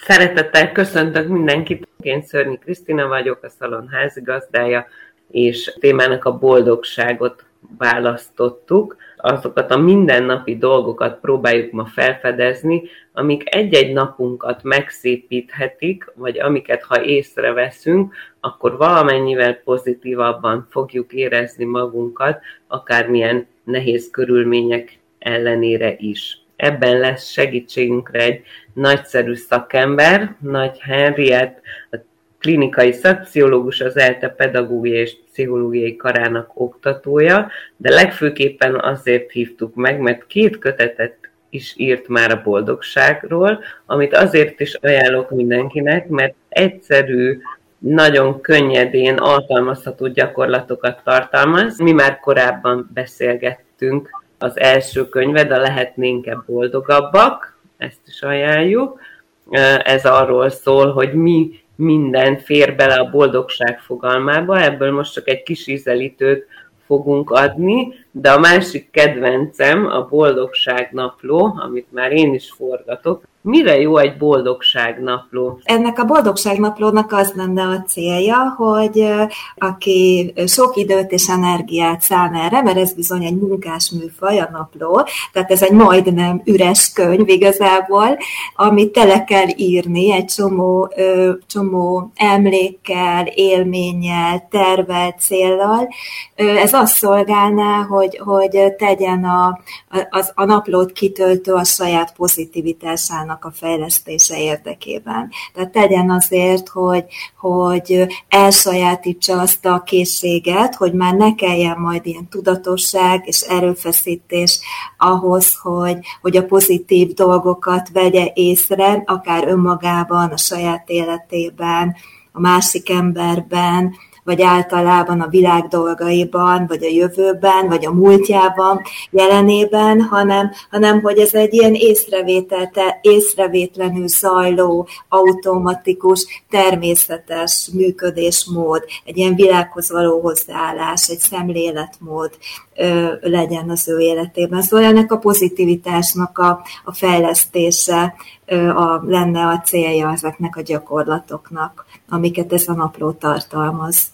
Szeretettel köszöntök mindenkit, én Szörnyi Krisztina vagyok, a szalon házigazdája, és témának a boldogságot választottuk. Azokat a mindennapi dolgokat próbáljuk ma felfedezni, amik egy-egy napunkat megszépíthetik, vagy amiket ha észreveszünk, akkor valamennyivel pozitívabban fogjuk érezni magunkat, akármilyen nehéz körülmények ellenére is. Ebben lesz segítségünkre egy nagyszerű szakember, Nagy Henriett, a klinikai szakpszichológus, az ELTE pedagógiai és pszichológiai karának oktatója, de legfőképpen azért hívtuk meg, mert 2 kötetet is írt már a boldogságról, amit azért is ajánlok mindenkinek, mert egyszerű, nagyon könnyedén alkalmazható gyakorlatokat tartalmaz. Mi már korábban beszélgettünk az első könyved, a Lehetnénk-e boldogabbak, ezt is ajánljuk. Ez arról szól, hogy mi minden fér bele a boldogság fogalmába, ebből most csak egy kis ízelítőt fogunk adni, de a másik kedvencem a boldogságnapló, amit már én is forgatok. Mire jó egy boldogságnapló? Ennek a boldogságnaplónak az lenne a célja, hogy aki sok időt és energiát szán erre, mert ez bizony egy munkás műfaj, a napló, tehát ez egy majdnem üres könyv igazából, amit tele kell írni egy csomó emlékkel, élménnyel, tervvel, céllal. Ez azt szolgálná, hogy tegyen a naplót kitöltő a saját pozitivitásának a fejlesztése érdekében. Tehát tegyen azért, hogy elsajátítsa azt a készséget, hogy már ne kelljen majd ilyen tudatosság és erőfeszítés ahhoz, hogy a pozitív dolgokat vegye észre, akár önmagában, a saját életében, a másik emberben, vagy általában a világ dolgaiban, vagy a jövőben, vagy a múltjában, jelenében, hanem hogy ez egy ilyen észrevétlenül zajló, automatikus, természetes működésmód, egy ilyen világhoz való hozzáállás, egy szemléletmód legyen az ő életében. Szóval ennek a pozitivitásnak a fejlesztése lenne a célja ezeknek a gyakorlatoknak, amiket ez a napló tartalmaz.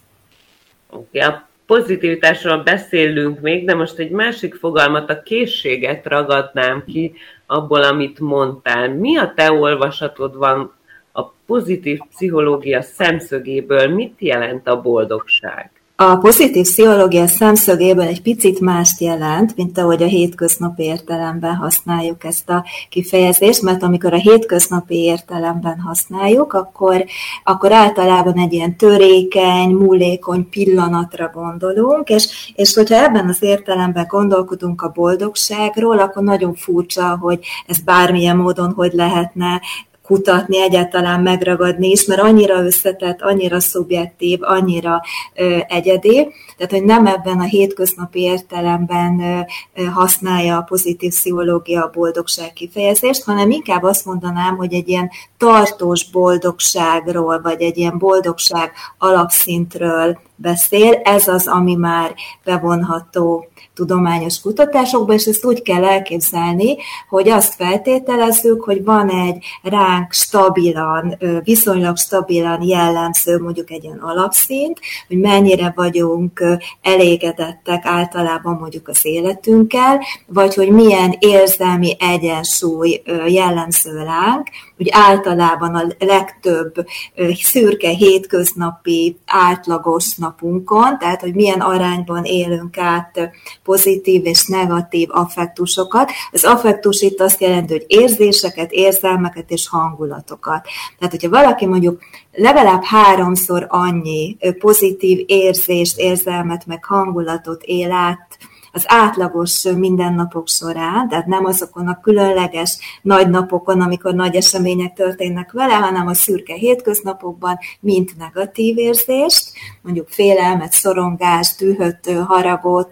Oké, a pozitivitásról beszélünk még, de most egy másik fogalmat, a készséget ragadnám ki abból, amit mondtál. Mi a te olvasatod van a pozitív pszichológia szemszögéből? Mit jelent a boldogság? A pozitív pszichológia szemszögéből egy picit mást jelent, mint ahogy a hétköznapi értelemben használjuk ezt a kifejezést, mert amikor a hétköznapi értelemben használjuk, akkor általában egy ilyen törékeny, múlékony pillanatra gondolunk, és hogyha ebben az értelemben gondolkodunk a boldogságról, akkor nagyon furcsa, hogy ez bármilyen módon hogy lehetne kutatni, egyáltalán megragadni is, mert annyira összetett, annyira szubjektív, annyira egyedi, tehát hogy nem ebben a hétköznapi értelemben használja a pozitív pszichológia a boldogság kifejezést, hanem inkább azt mondanám, hogy egy ilyen tartós boldogságról, vagy egy ilyen boldogság alapszintről beszél, ez az, ami már bevonható tudományos kutatásokba, és ezt úgy kell elképzelni, hogy azt feltételezzük, hogy van egy ránk stabilan, viszonylag stabilan jellemző, mondjuk egy ilyen alapszint, hogy mennyire vagyunk elégedettek általában mondjuk az életünkkel, vagy hogy milyen érzelmi egyensúly jellemző ránk, hogy általában a legtöbb szürke hétköznapi átlagos napunkon, tehát hogy milyen arányban élünk át pozitív és negatív affektusokat. Az affektus itt azt jelenti, hogy érzéseket, érzelmeket és hangulatokat. Tehát, hogyha valaki mondjuk legalább 3-szor annyi pozitív érzést, érzelmet, meg hangulatot él át az átlagos mindennapok során, tehát nem azokon a különleges nagy napokon, amikor nagy események történnek vele, hanem a szürke hétköznapokban, mint negatív érzést, mondjuk félelmet, szorongást, dühöt, haragot,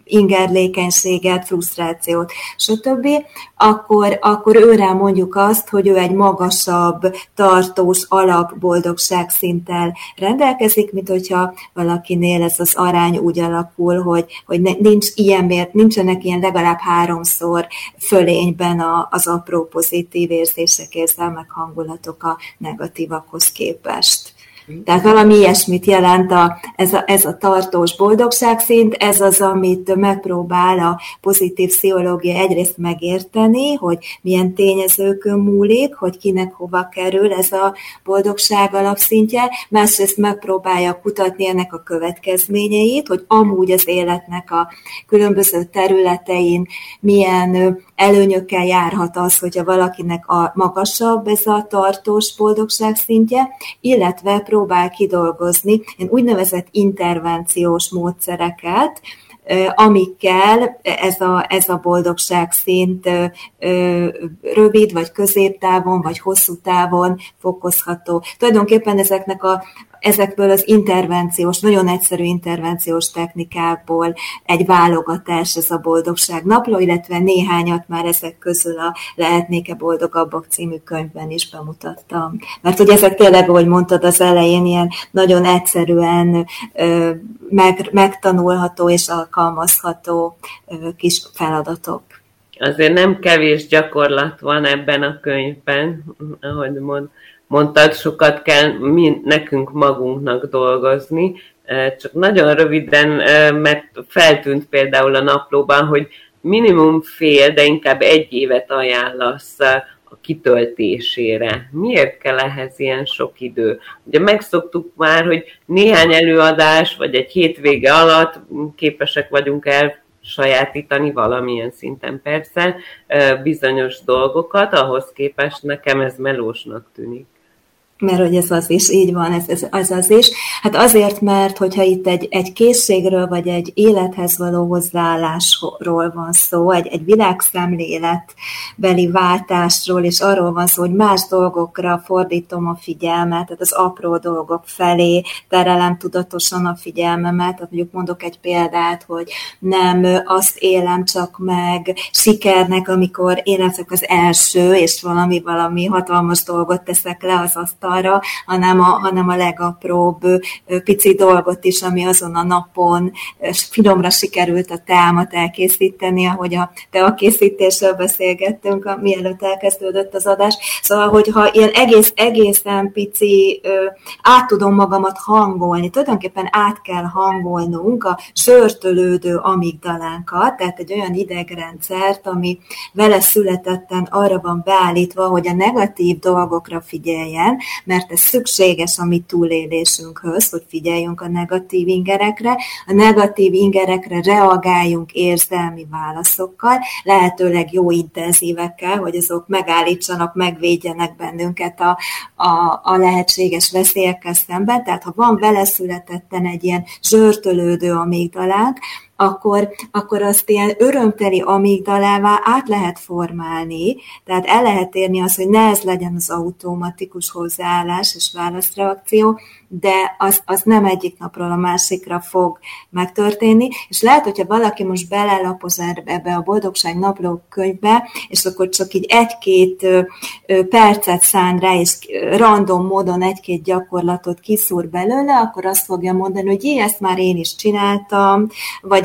ingerlékenységet, frusztrációt, stb., akkor őrá mondjuk azt, hogy ő egy magasabb, tartós alapboldogság szinttel rendelkezik, mint hogyha valakinél ez az arány úgy alakul, hogy nincsenek ilyen legalább 3-szor fölényben az apró pozitív érzések, érzelmek, hangulatok a negatívakhoz képest. Tehát valami ilyesmit jelent ez a tartós boldogságszint, ez az, amit megpróbál a pozitív pszichológia egyrészt megérteni, hogy milyen tényezőkön múlik, hogy kinek hova kerül ez a boldogság alapszintje, másrészt megpróbálja kutatni ennek a következményeit, hogy amúgy az életnek a különböző területein milyen előnyökkel járhat az, hogyha valakinek a magasabb ez a tartós boldogság szintje, illetve próbál kidolgozni úgynevezett intervenciós módszereket, amikkel ez a boldogságszint rövid, vagy középtávon, vagy hosszú távon fokozható. Tulajdonképpen ezekből az intervenciós, nagyon egyszerű intervenciós technikákból egy válogatás ez a boldogság napló, illetve néhányat már ezek közül a Lehetnék-e boldogabbak című könyvben is bemutattam. Mert hogy ezek tényleg, ahogy mondtad az elején, ilyen nagyon egyszerűen megtanulható és alkalmazható kis feladatok. Azért nem kevés gyakorlat van ebben a könyvben, ahogy mondtad, sokat kell nekünk magunknak dolgozni, csak nagyon röviden, mert feltűnt például a naplóban, hogy minimum fél, de inkább 1 évet ajánlasz a kitöltésére. Miért kell ehhez ilyen sok idő? Ugye megszoktuk már, hogy néhány előadás, vagy egy hétvége alatt képesek vagyunk sajátítani valamilyen szinten persze bizonyos dolgokat, ahhoz képest nekem ez melósnak tűnik. Mert hogy ez az is, így van, ez az is. Hát azért, mert hogyha itt egy készségről, vagy egy élethez való hozzáállásról van szó, egy világszemléletbeli váltásról, és arról van szó, hogy más dolgokra fordítom a figyelmet, tehát az apró dolgok felé terelem tudatosan a figyelmemet, tehát mondjuk mondok egy példát, hogy nem azt élem csak meg sikernek, amikor én leszek az első, és valami hatalmas dolgot teszek le az asztalra, hanem a legapróbb pici dolgot is, ami azon a napon finomra sikerült a teámat elkészíteni, ahogy a teakészítésről beszélgettünk, mielőtt elkezdődött az adás. Szóval, hogyha ilyen egészen pici, át tudom magamat hangolni, tulajdonképpen át kell hangolnunk a zsörtölődő amigdalánkat, tehát egy olyan idegrendszert, ami vele születetten arra van beállítva, hogy a negatív dolgokra figyeljen, mert ez szükséges a mi túlélésünkhöz, hogy figyeljünk a negatív ingerekre, a negatív ingerekre reagáljunk érzelmi válaszokkal, lehetőleg jó intenzívekkel, hogy azok megállítsanak, megvédjenek bennünket a lehetséges veszélyekkel szemben. Tehát ha van beleszületetten egy ilyen zsörtölődő amigdalánk, akkor azt ilyen örömteli amigdalává át lehet formálni, tehát el lehet érni azt, hogy ne ez legyen az automatikus hozzáállás és válaszreakció, de az nem egyik napról a másikra fog megtörténni, és lehet, hogyha valaki most belelapoz ebbe a Boldogság napló könyvbe, és akkor csak így 1-2 percet szán rá, és random módon 1-2 gyakorlatot kiszúr belőle, akkor azt fogja mondani, hogy ezt már én is csináltam, vagy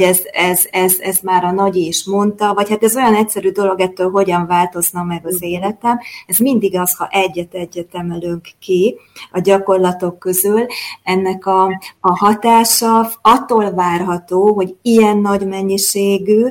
ez már a nagyi is mondta, vagy hát ez olyan egyszerű dolog, ettől hogyan változna meg az életem. Ez mindig az, ha egyet emelünk ki a gyakorlatok közül. Ennek a hatása attól várható, hogy ilyen nagy mennyiségű,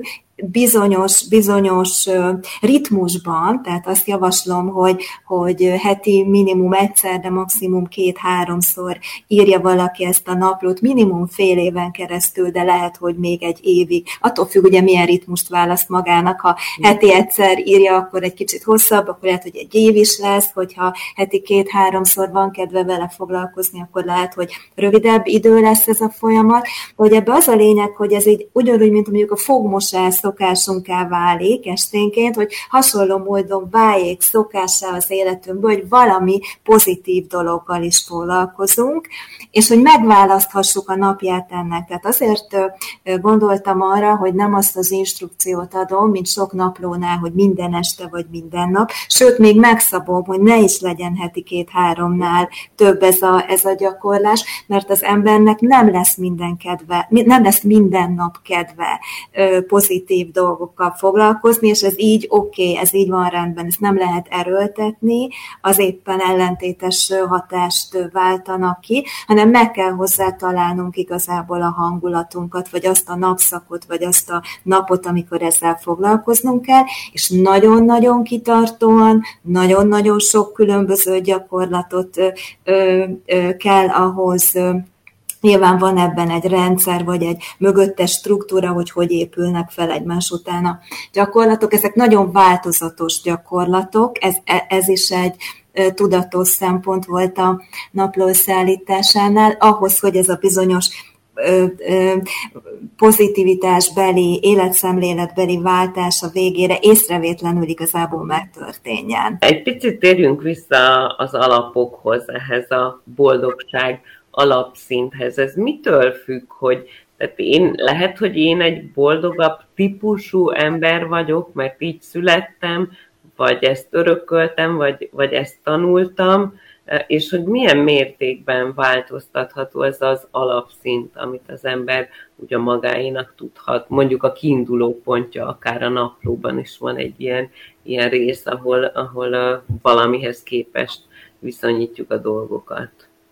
bizonyos ritmusban, tehát azt javaslom, hogy heti minimum egyszer, de maximum 2-3-szor írja valaki ezt a naplót, minimum fél éven keresztül, de lehet, hogy még 1 évig. Attól függ, ugye milyen ritmust választ magának, ha heti egyszer írja, akkor egy kicsit hosszabb, akkor lehet, hogy 1 év is lesz, hogyha heti 2-3-szor van kedve vele foglalkozni, akkor lehet, hogy rövidebb idő lesz ez a folyamat. Hogy ebbe az a lényeg, hogy ez így ugyanúgy, mint mondjuk a fogmosás szokásunká válik esténként, hogy hasonló módon váljék szokássá az életünkből, hogy valami pozitív dologgal is foglalkozunk, és hogy megválaszthassuk a napját ennek. Tehát azért gondoltam arra, hogy nem azt az instrukciót adom, mint sok naplónál, hogy minden este vagy minden nap, sőt, még megszabom, hogy ne is legyen heti 2-3-nál több ez a gyakorlás, mert az embernek nem lesz minden nap kedve pozitív dolgokkal foglalkozni, és ez így oké, ez így van rendben, ezt nem lehet erőltetni, az éppen ellentétes hatást váltanak ki, hanem meg kell hozzá találnunk igazából a hangulatunkat, vagy azt a napszakot, vagy azt a napot, amikor ezzel foglalkoznunk kell, és nagyon-nagyon kitartóan, nagyon-nagyon sok különböző gyakorlatot kell ahhoz. Nyilván van ebben egy rendszer, vagy egy mögöttes struktúra, hogy épülnek fel egymás után a gyakorlatok. Ezek nagyon változatos gyakorlatok, ez is egy tudatos szempont volt a napló összeállításánál, ahhoz, hogy ez a bizonyos pozitivitásbeli, életszemléletbeli váltás a végére észrevétlenül igazából megtörténjen. Egy picit térjünk vissza az alapokhoz, ehhez a boldogság alapszinthez. Ez mitől függ, hogy tehát lehet, hogy én egy boldogabb típusú ember vagyok, mert így születtem, vagy ezt örököltem, vagy ezt tanultam, és hogy milyen mértékben változtatható ez az alapszint, amit az ember ugye magáénak tudhat. Mondjuk a kiinduló pontja, akár a naplóban is van egy ilyen rész, ahol valamihez képest viszonyítjuk a dolgokat.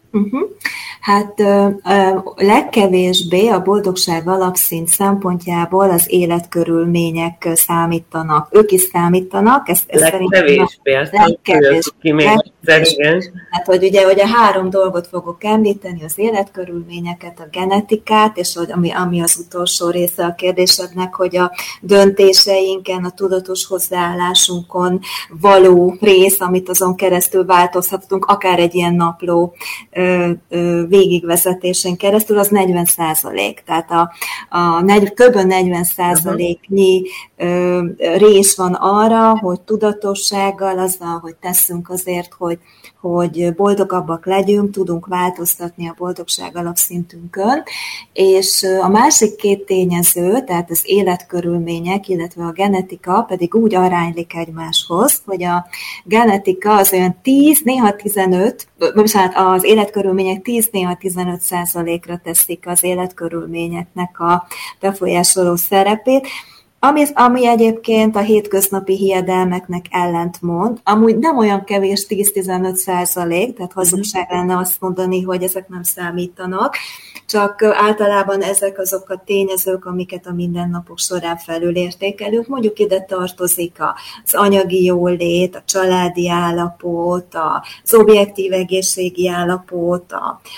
Hát legkevésbé a boldogság alapszint szempontjából az életkörülmények számítanak. Ők is számítanak. Legkevésbé, azt ki még egyszer. Hát, hogy ugye hogy a 3 dolgot fogok említeni, az életkörülményeket, a genetikát, és ami az utolsó része a kérdésednek, hogy a döntéseinken, a tudatos hozzáállásunkon való rész, amit azon keresztül változhatunk, akár egy ilyen napló végigvezetésen keresztül, az 40%. Tehát kb. 40%-nyi rész van arra, hogy tudatossággal, azzal, hogy teszünk azért, hogy boldogabbak legyünk, tudunk változtatni a boldogság alapszintünkön, és a másik 2 tényező, tehát az életkörülmények, illetve a genetika pedig úgy aránylik egymáshoz, hogy a genetika az olyan 10, néha 15, az életkörülmények 10, néha 15%-ra teszik az életkörülményeknek a befolyásoló szerepét, ami egyébként a hétköznapi hiedelmeknek ellentmond. Amúgy nem olyan kevés 10-15%, tehát hazugság lenne azt mondani, hogy ezek nem számítanak, csak általában ezek azok a tényezők, amiket a mindennapok során felülértékelünk. Mondjuk ide tartozik az anyagi jólét, a családi állapot, az objektív egészségi állapot,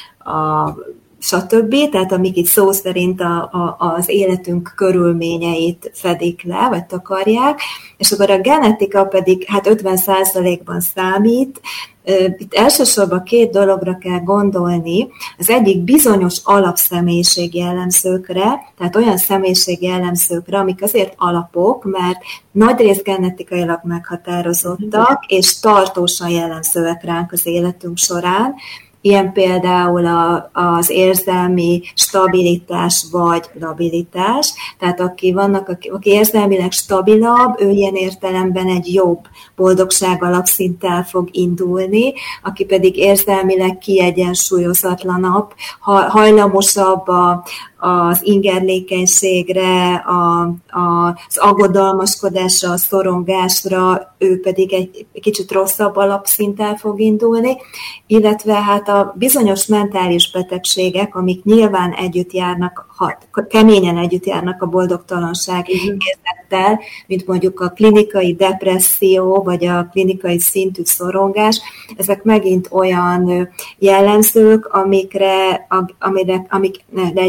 stb. Tehát amik itt szó szerint az életünk körülményeit fedik le, vagy takarják, és akkor a genetika pedig 50%-ban számít. Itt elsősorban 2 dologra kell gondolni. Az egyik bizonyos alapszemélyiségi jellemzőkre, tehát olyan személyiségi jellemzőkre, amik azért alapok, mert nagyrészt genetikailag meghatározottak, és tartósan jellemzőek ránk az életünk során. Ilyen például az érzelmi stabilitás vagy labilitás, tehát aki érzelmileg stabilabb, ő ilyen értelemben egy jobb boldogság alapszinttel fog indulni, aki pedig érzelmileg kiegyensúlyozatlanabb, hajlamosabb az ingerlékenységre, az aggodalmaskodásra, a szorongásra, ő pedig egy kicsit rosszabb alapszinttel fog indulni, illetve hát a bizonyos mentális betegségek, amik nyilván együtt járnak, keményen együtt járnak a boldogtalanság érzettel, mint mondjuk a klinikai depresszió, vagy a klinikai szintű szorongás, ezek megint olyan jellemzők, amik egy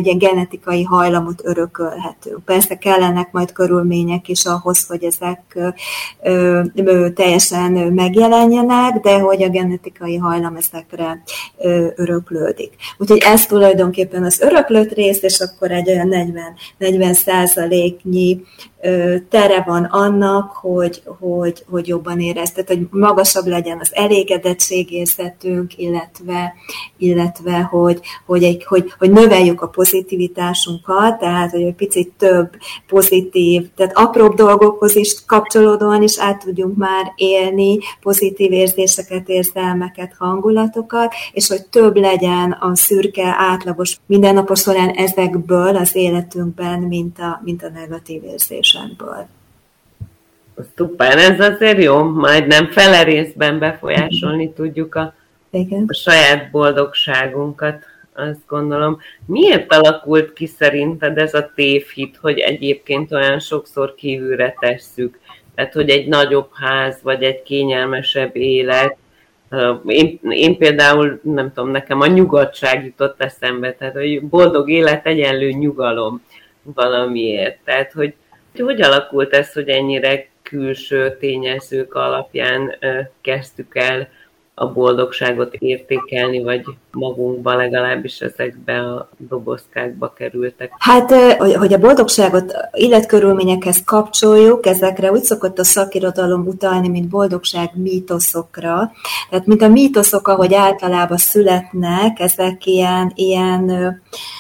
genetikai hajlamot örökölhetünk. Persze kellenek majd körülmények is ahhoz, hogy ezek teljesen megjelenjenek, de hogy a genetikai hajlam ezekre öröklődik. Úgyhogy ez tulajdonképpen az öröklött rész, és akkor egy olyan 40%-nyi tere van annak, hogy jobban érezd, tehát hogy magasabb legyen az elégedettségérzetünk, illetve hogy növeljük a pozitivitásunkat, tehát hogy egy picit több pozitív, tehát apróbb dolgokhoz is kapcsolódóan is át tudjunk már élni pozitív érzéseket, érzelmeket, hangulatokat, és hogy több legyen a szürke, átlagos mindennapos során ezekből az életünkben, mint a negatív érzésekből. Szuper, ez azért jó, majdnem fele részben befolyásolni tudjuk a saját boldogságunkat, azt gondolom. Miért alakult ki szerinted ez a tévhit, hogy egyébként olyan sokszor kívülre tesszük? Tehát, hogy egy nagyobb ház, vagy egy kényelmesebb élet. Én például, nem tudom, nekem a nyugodtság jutott eszembe, tehát, hogy boldog élet egyenlő nyugalom valamiért. Tehát, hogy alakult ez, hogy ennyire külső tényezők alapján kezdtük el a boldogságot értékelni, vagy magunkba legalábbis ezekbe a dobozkákba kerültek? Hát, hogy a boldogságot életkörülményekhez kapcsoljuk, ezekre úgy szokott a szakirodalom utalni, mint boldogság mítoszokra. Tehát, mint a mítoszok, ahogy általában születnek, ezek ilyen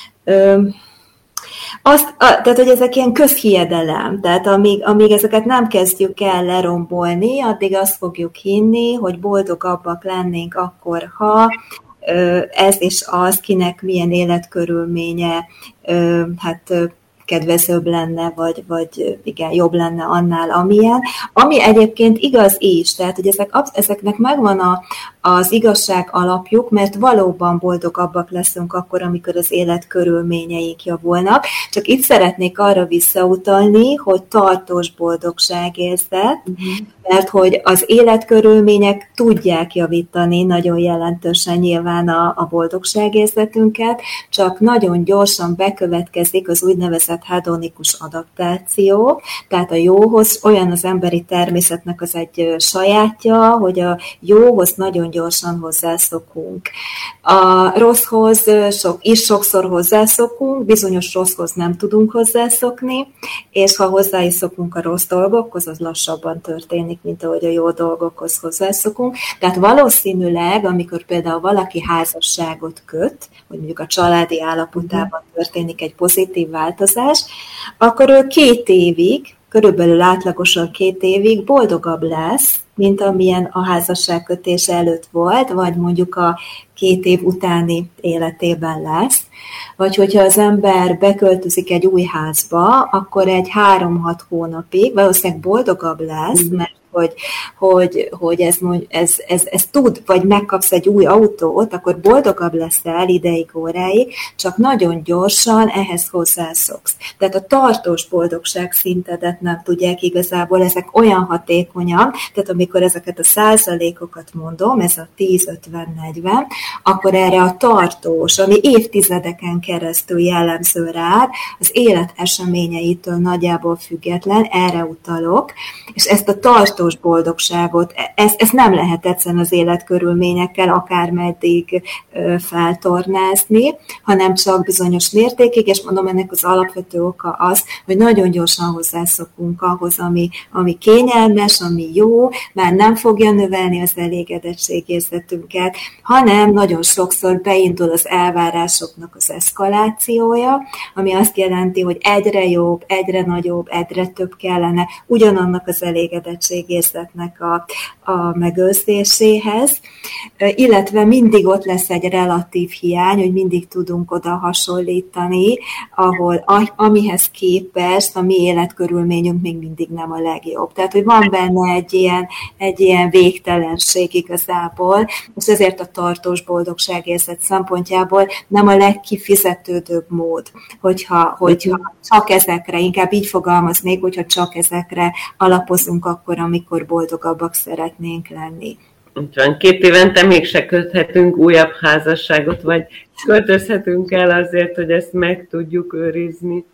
tehát, hogy ezek ilyen közhiedelem, tehát amíg ezeket nem kezdjük el lerombolni, addig azt fogjuk hinni, hogy boldogabbak lennénk akkor, ha ez és az, kinek milyen életkörülménye, kedvezőbb lenne, vagy igen, jobb lenne annál, amilyen. Ami egyébként igaz is, tehát hogy ezeknek megvan az igazság alapjuk, mert valóban boldogabbak leszünk akkor, amikor az életkörülményeik javulnak. Csak itt szeretnék arra visszautalni, hogy tartós boldogságérzet, mert hogy az életkörülmények tudják javítani nagyon jelentősen nyilván a boldogságérzetünket, csak nagyon gyorsan bekövetkezik az úgynevezett hedonikus adaptáció, tehát a jóhoz olyan az emberi természetnek az egy sajátja, hogy a jóhoz nagyon gyorsan hozzászokunk. A rosszhoz sokszor hozzászokunk, bizonyos rosszhoz nem tudunk hozzászokni, és ha hozzá is szokunk a rossz dolgokhoz, az lassabban történik, mint ahogy a jó dolgokhoz hozzászokunk. Tehát valószínűleg, amikor például valaki házasságot köt, hogy mondjuk a családi állapotában történik egy pozitív változás, akkor ő 2 évig, körülbelül átlagosan 2 évig boldogabb lesz, mint amilyen a házasságkötés előtt volt, vagy mondjuk a 2 év utáni életében lesz. Vagy hogyha az ember beköltözik egy új házba, akkor egy 3-6 hónapig valószínűleg boldogabb lesz, mert hogy ez tud, vagy megkapsz egy új autót, akkor boldogabb leszel ideig, óráig, csak nagyon gyorsan ehhez hozzászoksz. Tehát a tartós boldogság szintedet nem tudják igazából, ezek olyan hatékonyak, tehát amikor ezeket a százalékokat mondom, ez a 10-50-40, akkor erre a tartós, ami évtizedeken keresztül jellemző rád, az élet eseményeitől nagyjából független, erre utalok, és ezt a tartós boldogságot, ezt nem lehet egyszerűen az életkörülményekkel akármeddig feltornázni, hanem csak bizonyos mértékig, és mondom, ennek az alapvető oka az, hogy nagyon gyorsan hozzászokunk ahhoz, ami kényelmes, ami jó, már nem fogja növelni az elégedettségérzetünket, hanem nagyon sokszor beindul az elvárásoknak az eszkalációja, ami azt jelenti, hogy egyre jobb, egyre nagyobb, egyre több kellene ugyanannak az elégedettségérzetnek a megőrzéséhez, illetve mindig ott lesz egy relatív hiány, hogy mindig tudunk oda hasonlítani, ahol amihez képest a mi életkörülményünk még mindig nem a legjobb. Tehát, hogy van benne egy ilyen végtelenség igazából, és ezért a tartós boldogságérzet szempontjából nem a legkifizetődőbb mód, hogyha csak ezekre, inkább így fogalmaznék, hogyha csak ezekre alapozunk akkor, amikor boldogabbak szeretnénk lenni. Úgy van, 2 évente mégse köthetünk újabb házasságot, vagy költözhetünk el azért, hogy ezt meg tudjuk őrizni.